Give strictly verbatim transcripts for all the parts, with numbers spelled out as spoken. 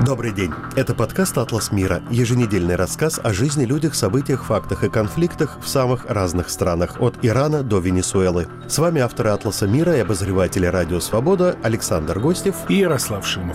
Добрый день. Это подкаст «Атлас мира», еженедельный рассказ о жизни, людях, событиях, фактах и конфликтах в самых разных странах, от Ирана до Венесуэлы. С вами авторы «Атласа мира» и обозреватели «Радио Свобода» Александр Гостев и Ярослав Шимов.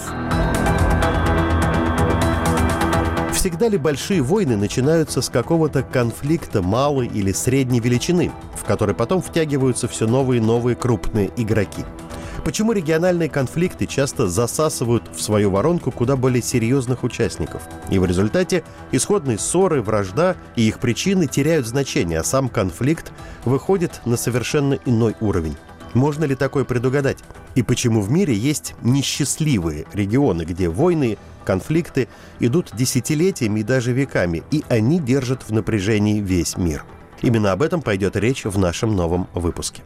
Всегда ли большие войны начинаются с какого-то конфликта малой или средней величины, в который потом втягиваются все новые и новые крупные игроки? Почему региональные конфликты часто засасывают в свою воронку куда более серьезных участников? И в результате исходные ссоры, вражда и их причины теряют значение, а сам конфликт выходит на совершенно иной уровень. Можно ли такое предугадать? И почему в мире есть несчастливые регионы, где войны, конфликты идут десятилетиями и даже веками, и они держат в напряжении весь мир? Именно об этом пойдет речь в нашем новом выпуске.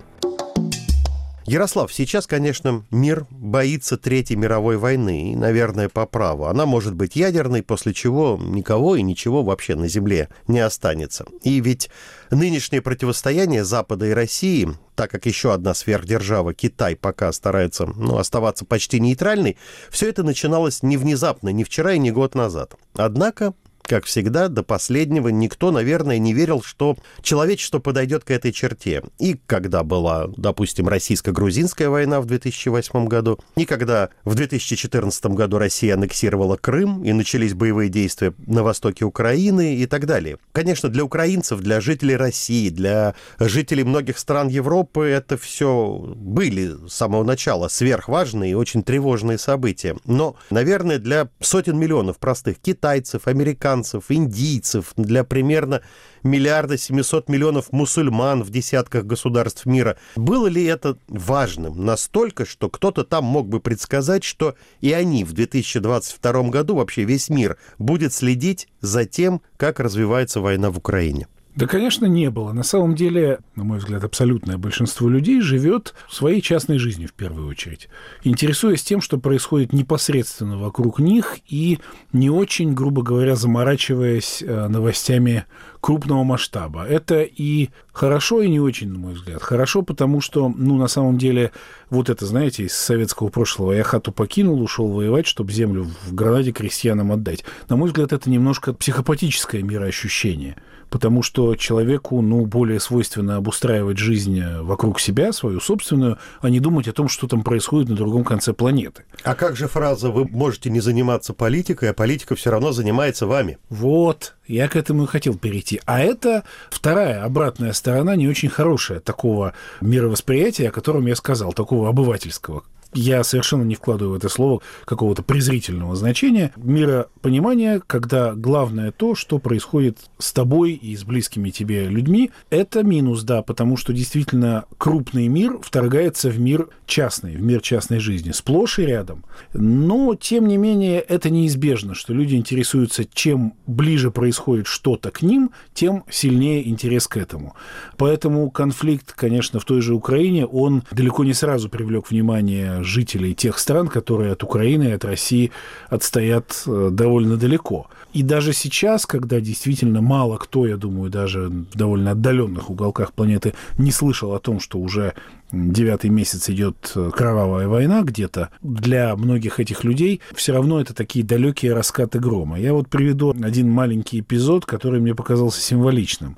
Ярослав, сейчас, конечно, мир боится Третьей мировой войны, и, наверное, по праву. Она может быть ядерной, после чего никого и ничего вообще на Земле не останется. И ведь нынешнее противостояние Запада и России, так как еще одна сверхдержава, Китай, пока старается ну, оставаться почти нейтральной, все это начиналось не внезапно, не вчера и не год назад. Однако, как всегда, до последнего никто, наверное, не верил, что человечество подойдет к этой черте. И когда была, допустим, российско-грузинская война в две тысячи восьмом году, и когда в две тысячи четырнадцатом году Россия аннексировала Крым, и начались боевые действия на востоке Украины и так далее. Конечно, для украинцев, для жителей России, для жителей многих стран Европы это все были с самого начала сверхважные и очень тревожные события. Но, наверное, для сотен миллионов простых китайцев, американцев, индийцев, для примерно миллиарда семисот миллионов мусульман в десятках государств мира. Было ли это важным настолько, что кто-то там мог бы предсказать, что и они в две тысячи двадцать втором году, вообще весь мир, будет следить за тем, как развивается война в Украине? Да, конечно, не было. На самом деле, на мой взгляд, абсолютное большинство людей живет своей частной жизнью в первую очередь, интересуясь тем, что происходит непосредственно вокруг них и не очень, грубо говоря, заморачиваясь новостями крупного масштаба. Это и хорошо, и не очень, на мой взгляд. Хорошо, потому что, ну, на самом деле, вот это, знаете, из советского прошлого: я хату покинул, ушел воевать, чтобы землю в Гранаде крестьянам отдать. На мой взгляд, это немножко психопатическое мироощущение, потому что человеку, ну, более свойственно обустраивать жизнь вокруг себя, свою собственную, а не думать о том, что там происходит на другом конце планеты. А как же фраза «вы можете не заниматься политикой, а политика все равно занимается вами»? Вот, я к этому и хотел перейти. А это вторая, обратная сторона, не очень хорошая такого мировосприятия, о котором я сказал, такого обывательского. Я совершенно не вкладываю в это слово какого-то презрительного значения. Миропонимание, когда главное то, что происходит с тобой и с близкими тебе людьми, это минус, да, потому что действительно крупный мир вторгается в мир частный, в мир частной жизни, сплошь и рядом. Но, тем не менее, это неизбежно, что люди интересуются, чем ближе происходит что-то к ним, тем сильнее интерес к этому. Поэтому конфликт, конечно, в той же Украине, он далеко не сразу привлек внимание жителей тех стран, которые от Украины и от России отстоят довольно далеко. И даже сейчас, когда действительно мало кто, я думаю, даже в довольно отдаленных уголках планеты не слышал о том, что уже девятый месяц идет кровавая война где-то, для многих этих людей все равно это такие далекие раскаты грома. Я вот приведу один маленький эпизод, который мне показался символичным.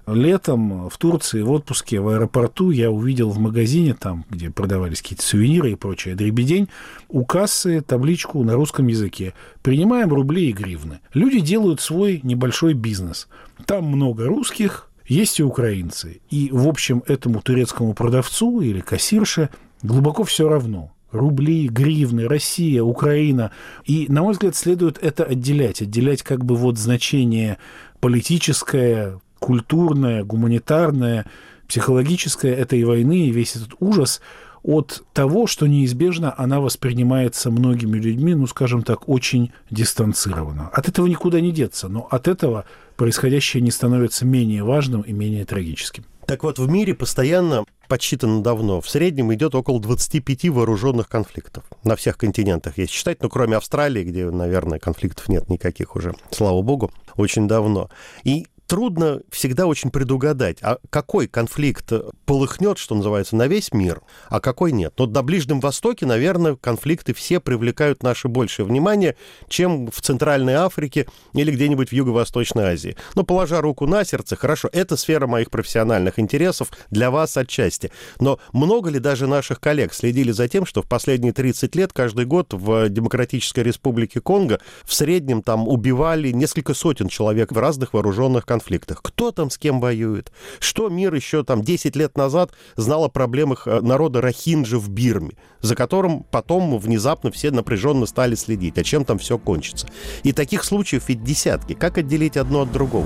Летом в Турции в отпуске в аэропорту я увидел в магазине, там, где продавались какие-то сувениры и прочее дребедень, у кассы табличку на русском языке: «Принимаем рубли и гривны». Люди делают свой небольшой бизнес. Там много русских, есть и украинцы. И, в общем, этому турецкому продавцу или кассирше глубоко все равно. Рубли, гривны, Россия, Украина. И, на мой взгляд, следует это отделять. Отделять как бы вот значение политическое, культурное, гуманитарное, психологическое этой войны и весь этот ужас от того, что неизбежно она воспринимается многими людьми, ну, скажем так, очень дистанцированно. От этого никуда не деться, но от этого происходящее не становится менее важным и менее трагическим. Так вот, в мире постоянно, подсчитано давно, в среднем идет около двадцати пяти вооруженных конфликтов. На всех континентах, если считать, ну, кроме Австралии, где, наверное, конфликтов нет никаких уже, слава богу, очень давно. И трудно всегда очень предугадать, а какой конфликт полыхнет, что называется, на весь мир, а какой нет. Но на Ближнем Востоке, наверное, конфликты все привлекают наше большее внимание, чем в Центральной Африке или где-нибудь в Юго-Восточной Азии. Но, положа руку на сердце, хорошо, это сфера моих профессиональных интересов, для вас отчасти. Но много ли даже наших коллег следили за тем, что в последние тридцать лет каждый год в Демократической Республике Конго в среднем там убивали несколько сотен человек в разных вооруженных конфликтах? Кто там с кем воюет? Что мир еще там десять лет назад знал о проблемах народа рохинджи в Бирме, за которым потом внезапно все напряженно стали следить, а чем там все кончится? И таких случаев ведь десятки. Как отделить одно от другого?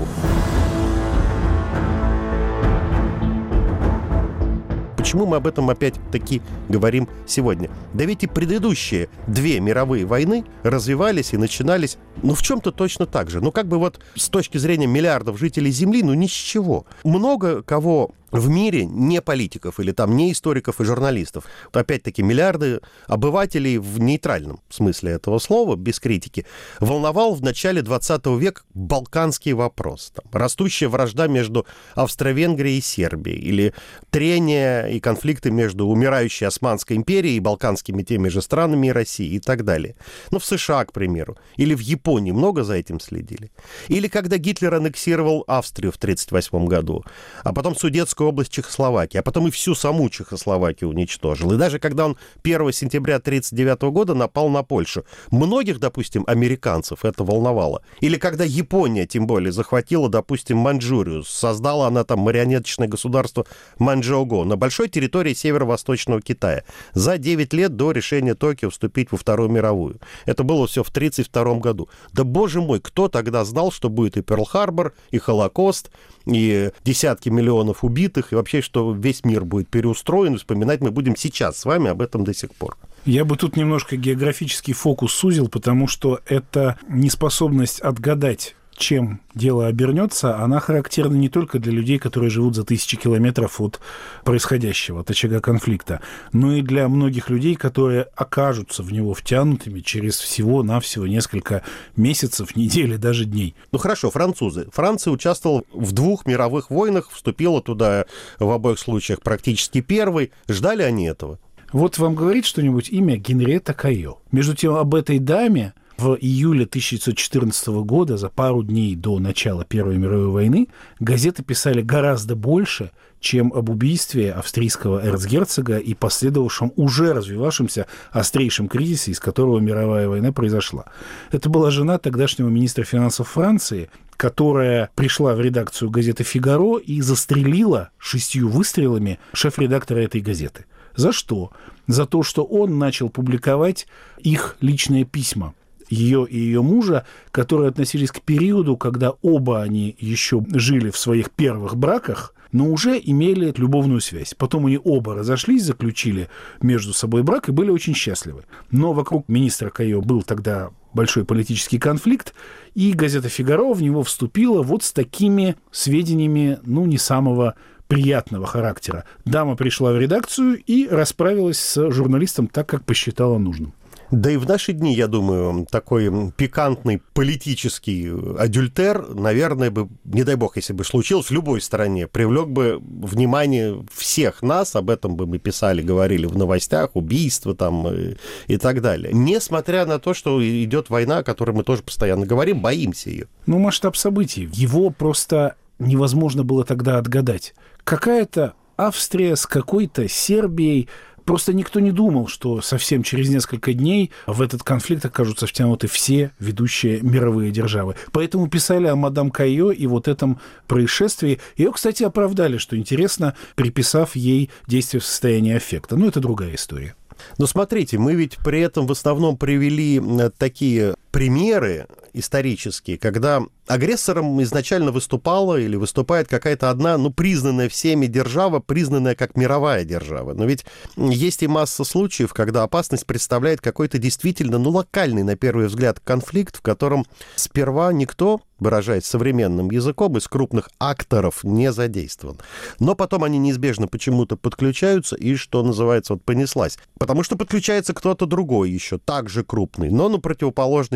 Почему мы об этом опять-таки говорим сегодня? Да ведь и предыдущие две мировые войны развивались и начинались, ну, в чем-то точно так же. Ну, как бы вот с точки зрения миллиардов жителей Земли, ну, ни с чего. Много кого в мире, не политиков или там не историков и журналистов, то опять-таки миллиарды обывателей в нейтральном смысле этого слова, без критики, волновал в начале двадцатого века балканский вопрос. Там, растущая вражда между Австро-Венгрией и Сербией, или трения и конфликты между умирающей Османской империей и балканскими теми же странами и Россией и так далее. Ну, в США, к примеру, или в Японии много за этим следили. Или когда Гитлер аннексировал Австрию в тысяча девятьсот тридцать восьмом году, а потом Судетскую область Чехословакии, а потом и всю саму Чехословакию уничтожил. И даже когда он первого сентября тысяча девятьсот тридцать девятого года напал на Польшу, многих, допустим, американцев это волновало. Или когда Япония, тем более, захватила, допустим, Маньчжурию, создала она там марионеточное государство Маньчжоу-го на большой территории северо-восточного Китая за девять лет до решения Токио вступить во Вторую мировую. Это было все в тысяча девятьсот тридцать втором году. Да, боже мой, кто тогда знал, что будет и Перл-Харбор, и Холокост, и десятки миллионов убитых, и вообще, что весь мир будет переустроен, вспоминать мы будем сейчас с вами об этом до сих пор. Я бы тут немножко географический фокус сузил, потому что это неспособность отгадать, чем дело обернется, она характерна не только для людей, которые живут за тысячи километров от происходящего, от очага конфликта, но и для многих людей, которые окажутся в него втянутыми через всего-навсего несколько месяцев, недель, даже дней. Ну хорошо, французы. Франция участвовала в двух мировых войнах, вступила туда в обоих случаях практически первой. Ждали они этого? Вот вам говорит что-нибудь имя Генриетта Кайо. Между тем, об этой даме в июле тысяча девятьсот четырнадцатого года, за пару дней до начала Первой мировой войны, газеты писали гораздо больше, чем об убийстве австрийского эрцгерцога и последовавшем уже развивавшемся острейшем кризисе, из которого мировая война произошла. Это была жена тогдашнего министра финансов Франции, которая пришла в редакцию газеты «Фигаро» и застрелила шестью выстрелами шеф-редактора этой газеты. За что? За то, что он начал публиковать их личные письма, ее и ее мужа, которые относились к периоду, когда оба они еще жили в своих первых браках, но уже имели любовную связь. Потом они оба разошлись, заключили между собой брак и были очень счастливы. Но вокруг министра Кайо был тогда большой политический конфликт, и газета «Фигаро» в него вступила вот с такими сведениями, ну, не самого приятного характера. Дама пришла в редакцию и расправилась с журналистом так, как посчитала нужным. Да и в наши дни, я думаю, такой пикантный политический адюльтер, наверное, бы, не дай бог, если бы случилось в любой стране, привлек бы внимание всех нас, об этом бы мы писали, говорили в новостях, убийства там и, и так далее. Несмотря на то, что идет война, о которой мы тоже постоянно говорим, боимся ее. Ну, масштаб событий, его просто невозможно было тогда отгадать. Какая-то Австрия с какой-то Сербией. Просто никто не думал, что совсем через несколько дней в этот конфликт окажутся втянуты все ведущие мировые державы. Поэтому писали о мадам Кайо и вот этом происшествии. Ее, кстати, оправдали, что интересно, приписав ей действие в состоянии аффекта. Но это другая история. Но смотрите, мы ведь при этом в основном привели такие примеры исторические, когда агрессором изначально выступала или выступает какая-то одна, ну, признанная всеми держава, признанная как мировая держава. Но ведь есть и масса случаев, когда опасность представляет какой-то действительно, ну, локальный, на первый взгляд, конфликт, в котором сперва никто, выражаясь современным языком, из крупных акторов не задействован. Но потом они неизбежно почему-то подключаются и, что называется, вот понеслась. Потому что подключается кто-то другой еще, также крупный, но на противоположной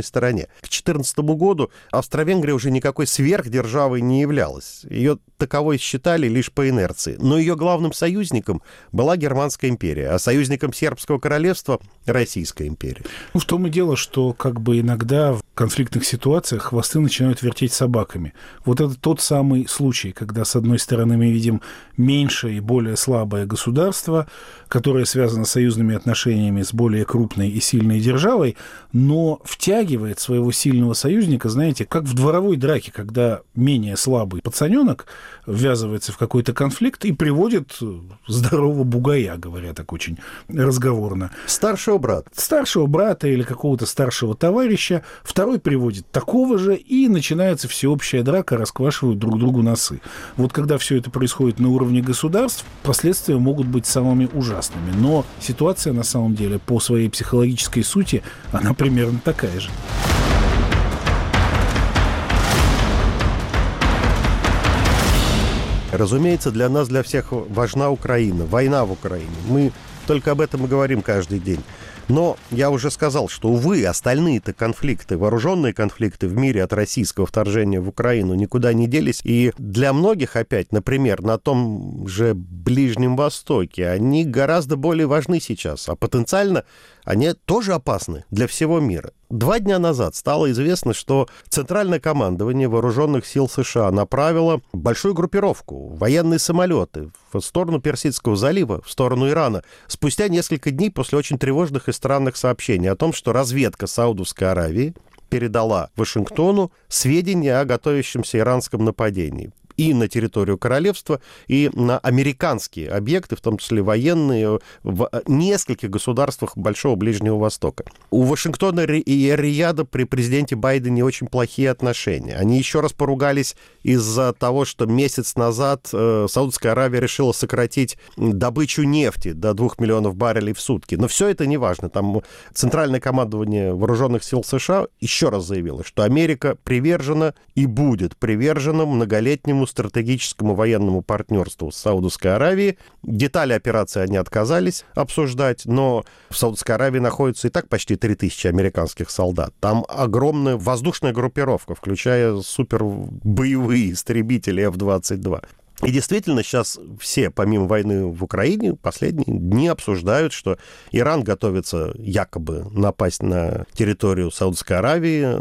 стороне. К две тысячи четырнадцатому году Австро-Венгрия уже никакой сверхдержавой не являлась. Ее таковой считали лишь по инерции. Но ее главным союзником была Германская империя, а союзником Сербского королевства — Российская империя. Ну, в том и дело, что как бы иногда в конфликтных ситуациях хвосты начинают вертеть собаками. Вот это тот самый случай, когда, с одной стороны, мы видим меньшее и более слабое государство, которое связано с союзными отношениями с более крупной и сильной державой, но втягивает своего сильного союзника, знаете, как в дворовой драке, когда менее слабый пацаненок ввязывается в какой-то конфликт и приводит здорового бугая, говоря так очень разговорно. Старшего брата. Старшего брата или какого-то старшего товарища. Второй приводит такого же, и начинается всеобщая драка, расквашивают друг другу носы. Вот когда все это происходит на уровне государств, последствия могут быть самыми ужасными. Но ситуация на самом деле по своей психологической сути, она примерно такая же. Разумеется, для нас, для всех важна Украина, война в Украине. Мы только об этом и говорим каждый день. Но я уже сказал, что, увы, остальные-то конфликты, вооруженные конфликты в мире от российского вторжения в Украину никуда не делись. И для многих опять, например, на том же Ближнем Востоке, они гораздо более важны сейчас. А потенциально они тоже опасны для всего мира. Два дня назад стало известно, что Центральное командование Вооруженных сил США направило большую группировку, военные самолеты в сторону Персидского залива, в сторону Ирана, спустя несколько дней после очень тревожных и странных сообщений о том, что разведка Саудовской Аравии передала Вашингтону сведения о готовящемся иранском нападении и на территорию королевства, и на американские объекты, в том числе военные, в нескольких государствах Большого Ближнего Востока. У Вашингтона и Рияда при президенте Байдене очень плохие отношения. Они еще раз поругались из-за того, что месяц назад э, Саудовская Аравия решила сократить добычу нефти до двух миллионов баррелей в сутки. Но все это не важно. Там Центральное командование Вооруженных сил США еще раз заявило, что Америка привержена и будет привержена многолетнему стратегическому военному партнерству с Саудовской Аравией. Детали операции они отказались обсуждать, но в Саудовской Аравии находится и так почти три тысячи американских солдат. Там огромная воздушная группировка, включая супербоевые истребители эф двадцать два. И действительно, сейчас все, помимо войны в Украине, последние дни обсуждают, что Иран готовится якобы напасть на территорию Саудовской Аравии,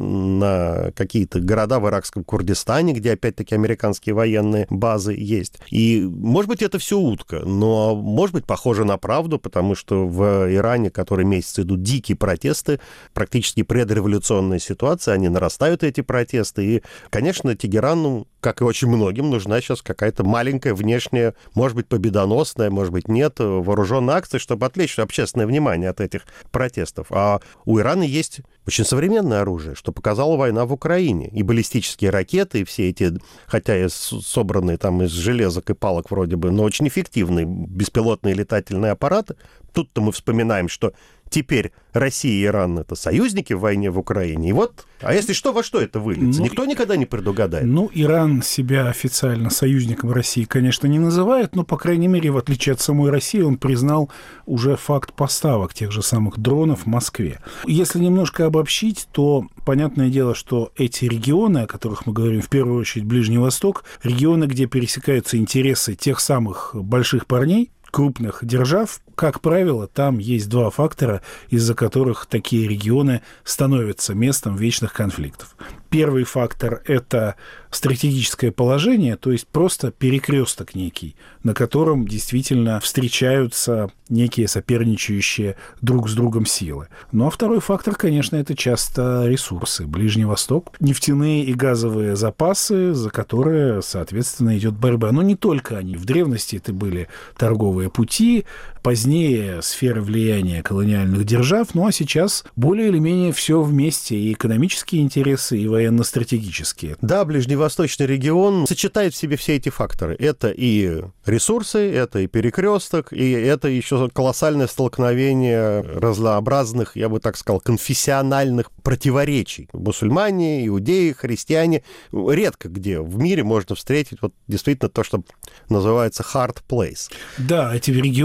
на какие-то города в иракском Курдистане, где опять-таки американские военные базы есть. И, может быть, это все утка, но, может быть, похоже на правду, потому что в Иране, который месяц идут дикие протесты, практически предреволюционная ситуация, они нарастают, эти протесты. И, конечно, Тегерану, как и очень многим, нужна сейчас какая-то маленькая внешняя, может быть, победоносная, может быть, нет, вооруженная акция, чтобы отвлечь общественное внимание от этих протестов. А у Ирана есть очень современное оружие, что показала война в Украине. И баллистические ракеты, и все эти, хотя и собранные там из железок и палок вроде бы, но очень эффективные беспилотные летательные аппараты. Тут-то мы вспоминаем, что теперь Россия и Иран — это союзники в войне в Украине. И вот, а если что, во что это выльется? Ну, никто никогда не предугадает. Ну, Иран себя официально союзником России, конечно, не называет, но, по крайней мере, в отличие от самой России, он признал уже факт поставок тех же самых дронов в Москве. Если немножко обобщить, то понятное дело, что эти регионы, о которых мы говорим, в первую очередь Ближний Восток, регионы, где пересекаются интересы тех самых больших парней, крупных держав, как правило, там есть два фактора, из-за которых такие регионы становятся местом вечных конфликтов. Первый фактор – это стратегическое положение, то есть просто перекресток некий, на котором действительно встречаются некие соперничающие друг с другом силы. Ну а второй фактор, конечно, это часто ресурсы. Ближний Восток, нефтяные и газовые запасы, за которые, соответственно, идет борьба. Но не только они. В древности это были торговые пути, позднее сферы влияния колониальных держав, ну а сейчас более или менее все вместе, и экономические интересы, и военно-стратегические. Да, Ближневосточный регион сочетает в себе все эти факторы. Это и ресурсы, это и перекресток, и это еще колоссальное столкновение разнообразных, я бы так сказал, конфессиональных противоречий. Мусульмане, иудеи, христиане. Редко где в мире можно встретить вот действительно то, что называется hard place. Да, эти регионы еще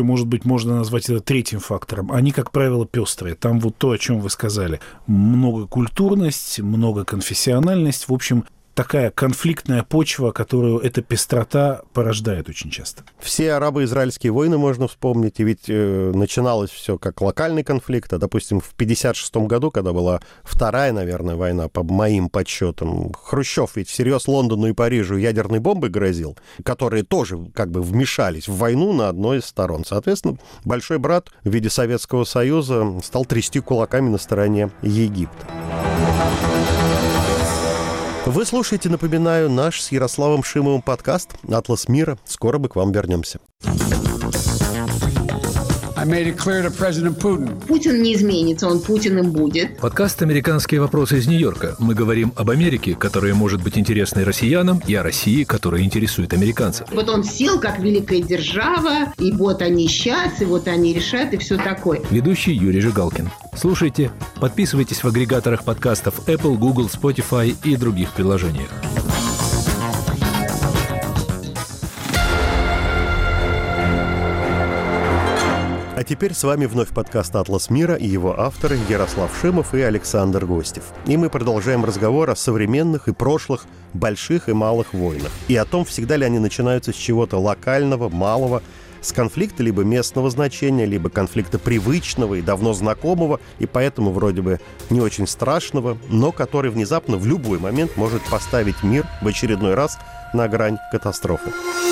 может быть, можно назвать это третьим фактором, они, как правило, пестрые. Там вот то, о чем вы сказали. Многокультурность, многоконфессиональность, в общем, такая конфликтная почва, которую эта пестрота порождает очень часто. Все арабо-израильские войны можно вспомнить, и ведь э, начиналось все как локальный конфликт. А, допустим, в пятьдесят шестом году, когда была вторая, наверное, война, по моим подсчетам, Хрущев ведь всерьез Лондону и Парижу ядерной бомбой грозил, которые тоже как бы вмешались в войну на одной из сторон. Соответственно, большой брат в виде Советского Союза стал трясти кулаками на стороне Египта. Вы слушаете, напоминаю, наш с Ярославом Шимовым подкаст «Атлас мира». Скоро мы к вам вернемся. Путин не изменится, он Путиным будет. Подкаст «Американские вопросы» из Нью-Йорка. Мы говорим об Америке, которая может быть интересной россиянам, и о России, которая интересует американцев. Вот он сел как великая держава, и вот они сейчас, и вот они решат, и все такое. Ведущий Юрий Жигалкин. Слушайте, подписывайтесь в агрегаторах подкастов Apple, Google, Spotify и других приложениях. А теперь с вами вновь подкаст «Атлас мира» и его авторы Ярослав Шимов и Александр Гостев. И мы продолжаем разговор о современных и прошлых больших и малых войнах. И о том, всегда ли они начинаются с чего-то локального, малого, с конфликта либо местного значения, либо конфликта привычного и давно знакомого, и поэтому вроде бы не очень страшного, но который внезапно в любой момент может поставить мир в очередной раз на грань катастрофы.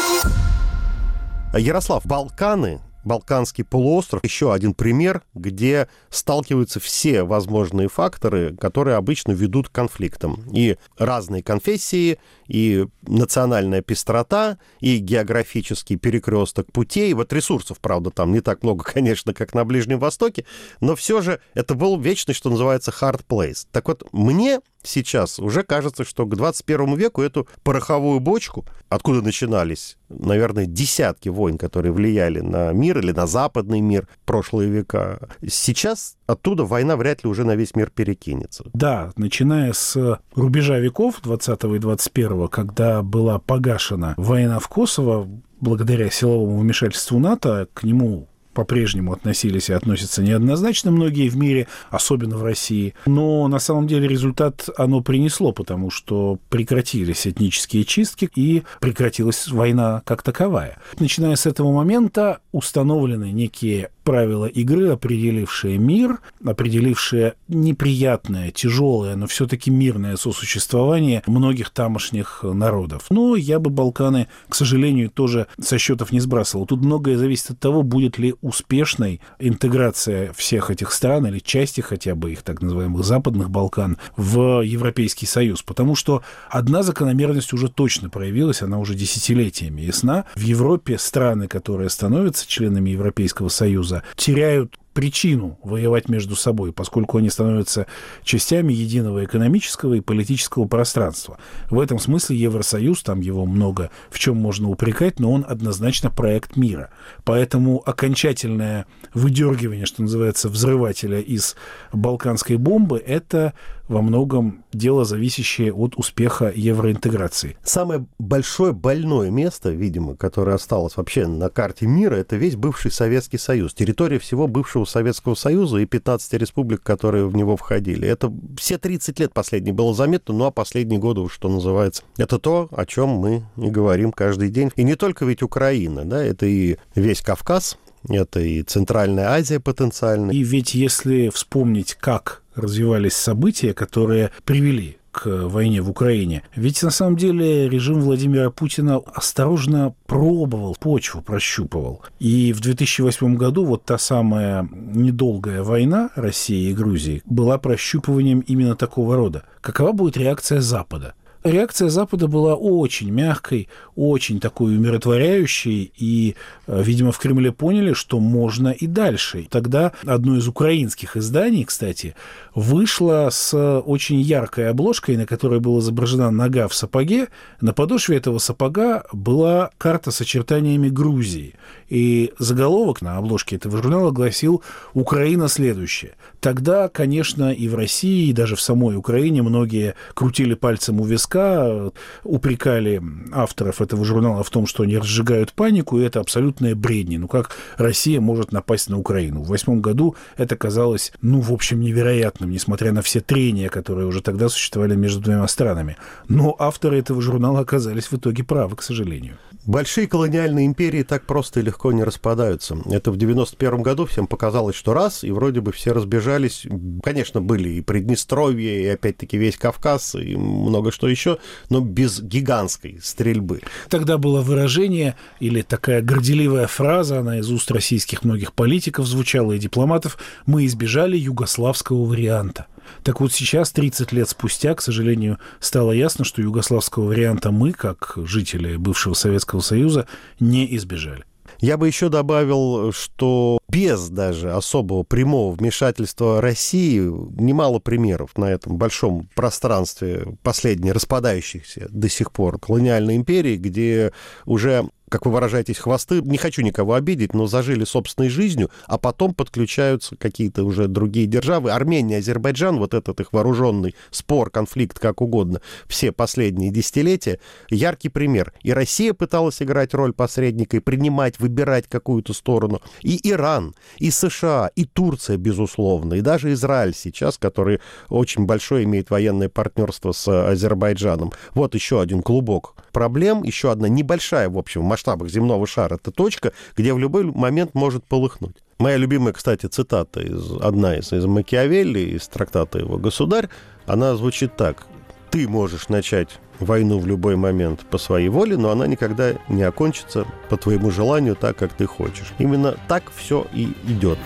Ярослав, Балканы... Балканский полуостров — еще один пример, где сталкиваются все возможные факторы, которые обычно ведут к конфликтам. И разные конфессии, и национальная пестрота, и географический перекресток путей. Вот ресурсов, правда, там не так много, конечно, как на Ближнем Востоке, но все же это был вечный, что называется, hard place. Так вот, мне сейчас уже кажется, что к двадцать первому веку эту пороховую бочку, откуда начинались, наверное, десятки войн, которые влияли на мир или на западный мир в прошлые века, сейчас оттуда война вряд ли уже на весь мир перекинется. Да, начиная с рубежа веков двадцатого и двадцать первого, когда была погашена война в Косово, благодаря силовому вмешательству НАТО, к нему по-прежнему относились и относятся неоднозначно многие в мире, особенно в России. Но на самом деле результат оно принесло, потому что прекратились этнические чистки и прекратилась война как таковая. Начиная с этого момента установлены некие правила игры, определившие мир, определившие неприятное, тяжелое, но все-таки мирное сосуществование многих тамошних народов. Но я бы Балканы, к сожалению, тоже со счетов не сбрасывал. Тут многое зависит от того, будет ли успешной интеграция всех этих стран или части хотя бы их так называемых Западных Балкан в Европейский Союз. Потому что одна закономерность уже точно проявилась, она уже десятилетиями ясна. В Европе страны, которые становятся членами Европейского Союза, теряют причину воевать между собой, поскольку они становятся частями единого экономического и политического пространства. В этом смысле Евросоюз, там его много в чем можно упрекать, но он однозначно проект мира. Поэтому окончательное выдергивание, что называется, взрывателя из балканской бомбы, это во многом дело, зависящее от успеха евроинтеграции. Самое большое больное место, видимо, которое осталось вообще на карте мира, это весь бывший Советский Союз. Территория всего бывшего Советского Союза и пятнадцати республик, которые в него входили. Это все тридцать лет последние было заметно, ну а последние годы, что называется, это то, о чем мы и говорим каждый день. И не только ведь Украина, да, это и весь Кавказ, это и Центральная Азия потенциально. И ведь если вспомнить, как развивались события, которые привели к войне в Украине. Ведь на самом деле режим Владимира Путина осторожно пробовал, почву прощупывал. И в две тысячи восьмом году вот та самая недолгая война России и Грузии была прощупыванием именно такого рода. Какова будет реакция Запада? Реакция Запада была очень мягкой, очень такой умиротворяющей, и, видимо, в Кремле поняли, что можно и дальше. Тогда одно из украинских изданий, кстати, вышло с очень яркой обложкой, на которой была изображена нога в сапоге. На подошве этого сапога была карта с очертаниями Грузии. И заголовок на обложке этого журнала гласил «Украина следующая». Тогда, конечно, и в России, и даже в самой Украине многие крутили пальцем у виска, войска, упрекали авторов этого журнала в том, что они разжигают панику, и это абсолютная бредни. Ну, как Россия может напасть на Украину? В восьмом году это казалось, ну, в общем, невероятным, несмотря на все трения, которые уже тогда существовали между двумя странами. Но авторы этого журнала оказались в итоге правы, к сожалению. Большие колониальные империи так просто и легко не распадаются. Это в девяносто первом году всем показалось, что раз, и вроде бы все разбежались. Конечно, были и Приднестровье, и опять-таки весь Кавказ, и много что еще, но без гигантской стрельбы. Тогда было выражение, или такая горделивая фраза, она из уст российских многих политиков звучала и дипломатов: «Мы избежали югославского варианта». Так вот сейчас, тридцать лет спустя, к сожалению, стало ясно, что югославского варианта мы, как жители бывшего Советского Союза, не избежали. Я бы еще добавил, что без даже особого прямого вмешательства России немало примеров на этом большом пространстве последней распадающихся до сих пор колониальной империи, где уже, как вы выражаетесь, хвосты, не хочу никого обидеть, но зажили собственной жизнью, а потом подключаются какие-то уже другие державы. Армения, Азербайджан, вот этот их вооруженный спор, конфликт, как угодно, все последние десятилетия, яркий пример. И Россия пыталась играть роль посредника и принимать, выбирать какую-то сторону. И Иран, и США, и Турция, безусловно, и даже Израиль сейчас, который очень большое имеет военное партнерство с Азербайджаном. Вот еще один клубок проблем, еще одна небольшая, в общем, в масштабах земного шара. Это точка, где в любой момент может полыхнуть. Моя любимая, кстати, цитата, из, одна из, из Макиавелли, из трактата его «Государь», она звучит так: «Ты можешь начать войну в любой момент по своей воле, но она никогда не окончится по твоему желанию так, как ты хочешь». Именно так все и идет.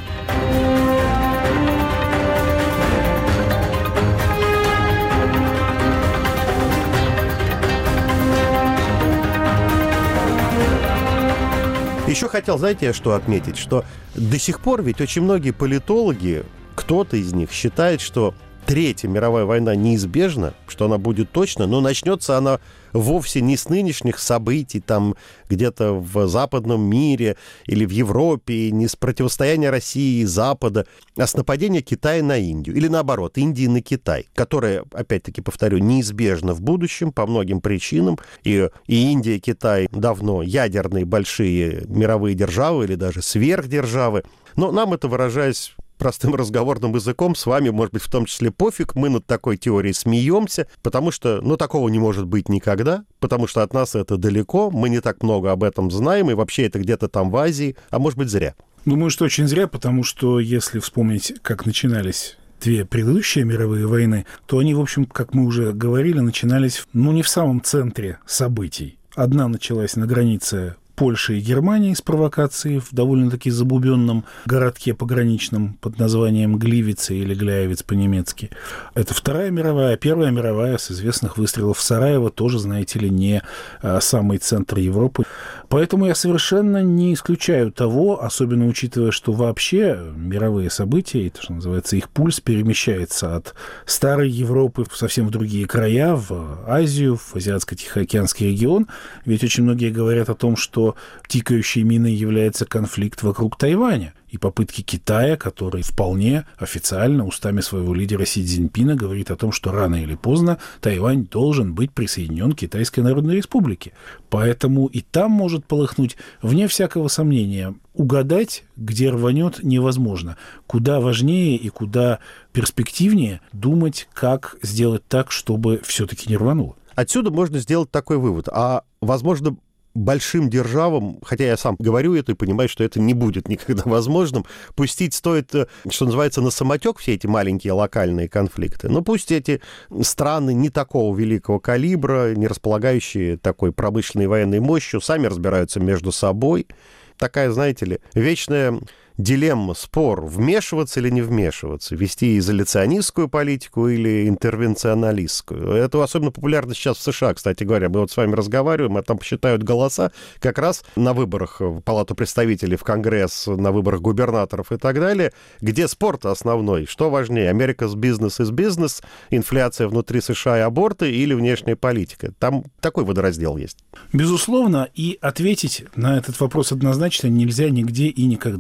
Еще хотел, знаете, что отметить, что до сих пор ведь очень многие политологи, кто-то из них считает, что Третья мировая война неизбежна, что она будет точно, но начнется она вовсе не с нынешних событий, там где-то в западном мире или в Европе, не с противостояния России и Запада, а с нападения Китая на Индию. Или наоборот, Индии на Китай, которое, опять-таки повторю, неизбежно в будущем по многим причинам. И, и Индия, и Китай давно ядерные большие мировые державы или даже сверхдержавы. Но нам это, выражаясь простым разговорным языком, с вами, может быть, в том числе пофиг, мы над такой теорией смеемся, потому что, ну, такого не может быть никогда, потому что от нас это далеко, мы не так много об этом знаем, и вообще это где-то там в Азии, а может быть, зря. Думаю, что очень зря, потому что, если вспомнить, как начинались две предыдущие мировые войны, то они, в общем, как мы уже говорили, начинались, ну, не в самом центре событий. Одна началась на границе Польши и Германии с провокацией в довольно-таки забубенном городке пограничном под названием Гливице или Гляевец по-немецки. Это Вторая мировая, Первая мировая с известных выстрелов в Сараево тоже, знаете ли, не самый центр Европы. Поэтому я совершенно не исключаю того, особенно учитывая, что вообще мировые события, и то, что называется, их пульс перемещается от старой Европы совсем в другие края, в Азию, в Азиатско-Тихоокеанский регион. Ведь очень многие говорят о том, что тикающей миной является конфликт вокруг Тайваня и попытки Китая, который вполне официально устами своего лидера Си Цзиньпина говорит о том, что рано или поздно Тайвань должен быть присоединен к Китайской Народной Республике. Поэтому и там может полыхнуть, вне всякого сомнения. Угадать, где рванет, невозможно. Куда важнее и куда перспективнее думать, как сделать так, чтобы все-таки не рвануло. Отсюда можно сделать такой вывод. А, возможно, большим державам, хотя я сам говорю это и понимаю, что это не будет никогда возможным, пустить стоит, что называется, на самотек все эти маленькие локальные конфликты. Но пусть эти страны не такого великого калибра, не располагающие такой промышленной военной мощью, сами разбираются между собой. Такая, знаете ли, вечная дилемма, спор, вмешиваться или не вмешиваться, вести изоляционистскую политику или интервенционалистскую. Это особенно популярно сейчас в США, кстати говоря. Мы вот с вами разговариваем, а там посчитают голоса как раз на выборах в Палату представителей, в Конгресс, на выборах губернаторов и так далее, где спор-то основной. Что важнее, America's business is business, инфляция внутри США и аборты или внешняя политика. Там такой водораздел есть. Безусловно, и ответить на этот вопрос однозначно нельзя нигде и никогда, потому что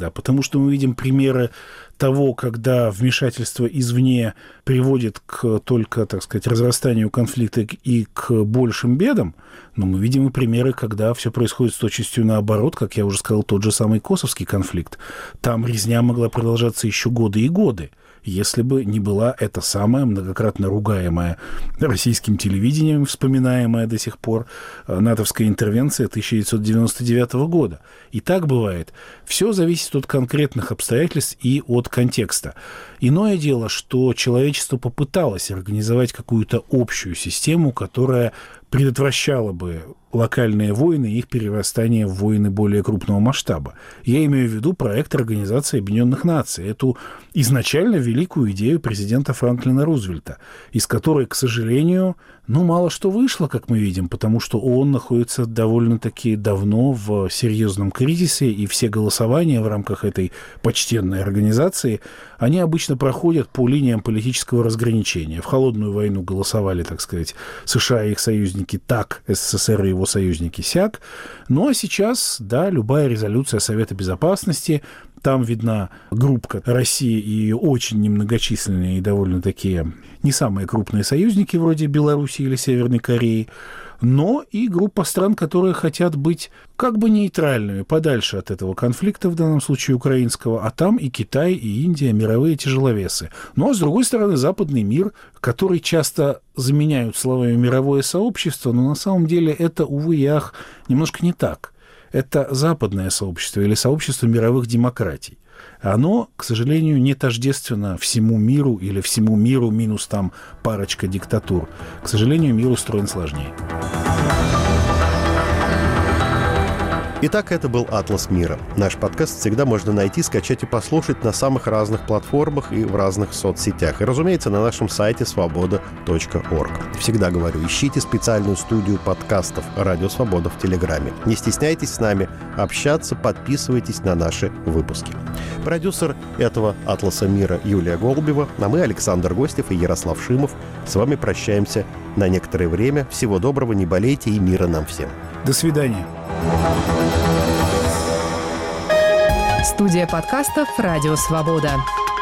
что мы видим примеры того, когда вмешательство извне приводит к только, так сказать, разрастанию конфликта и к большим бедам, но мы видим и примеры, когда все происходит с точностью наоборот, как я уже сказал, тот же самый косовский конфликт. Там резня могла продолжаться еще годы и годы, если бы не была эта самая многократно ругаемая российским телевидением, вспоминаемая до сих пор натовская интервенция тысяча девятьсот девяносто девятого года. И так бывает. Все зависит от конкретных обстоятельств и от контекста. Иное дело, что человечество попыталось организовать какую-то общую систему, которая предотвращала бы локальные войны и их перерастание в войны более крупного масштаба. Я имею в виду проект Организации Объединенных Наций, эту изначально великую идею президента Франклина Рузвельта, из которой, к сожалению, ну, мало что вышло, как мы видим, потому что ООН находится довольно-таки давно в серьезном кризисе, и все голосования в рамках этой почтенной организации, они обычно проходят по линиям политического разграничения. В холодную войну голосовали, так сказать, США и их союзники так, СССР и его союзники сяк. Ну, а сейчас, да, любая резолюция Совета Безопасности, там видна группка России и ее очень немногочисленные и довольно такие не самые крупные союзники вроде Беларуси или Северной Кореи, но и группа стран, которые хотят быть как бы нейтральными, подальше от этого конфликта, в данном случае украинского, а там и Китай, и Индия, мировые тяжеловесы. Ну, а с другой стороны, западный мир, который часто заменяют словами «мировое сообщество», но на самом деле это, увы и ах, немножко не так. Это западное сообщество или сообщество мировых демократий. Оно, к сожалению, не тождественно всему миру или всему миру минус там парочка диктатур. К сожалению, мир устроен сложнее. Итак, это был «Атлас мира». Наш подкаст всегда можно найти, скачать и послушать на самых разных платформах и в разных соцсетях. И, разумеется, на нашем сайте свобода точка орг. Всегда говорю, ищите специальную студию подкастов «Радио Свобода» в Телеграме. Не стесняйтесь с нами общаться, подписывайтесь на наши выпуски. Продюсер этого «Атласа мира» Юлия Голубева, а мы, Александр Гостев и Ярослав Шимов, с вами прощаемся на некоторое время. Всего доброго, не болейте и мира нам всем. До свидания. Студия подкастов «Радио Свобода».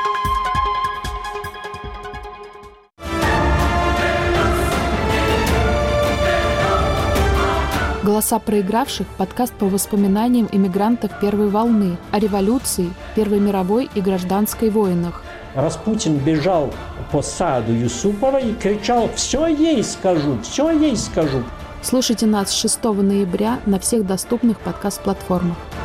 «Голоса проигравших» – подкаст по воспоминаниям иммигрантов первой волны, о революции, Первой мировой и гражданской войнах. Распутин бежал по саду Юсупова и кричал: «Все ей скажу, все ей скажу». Слушайте нас шестого ноября на всех доступных подкаст-платформах.